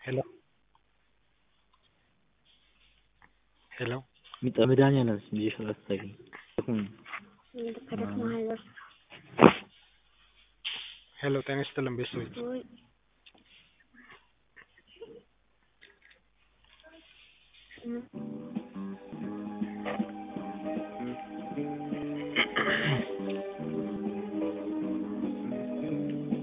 ሄሎ ሄሎ መድኃኒዓለም ስም ይዤሽ አላስታውስም። ሄሎ ጤና ይስጥልን ቤተሰቦች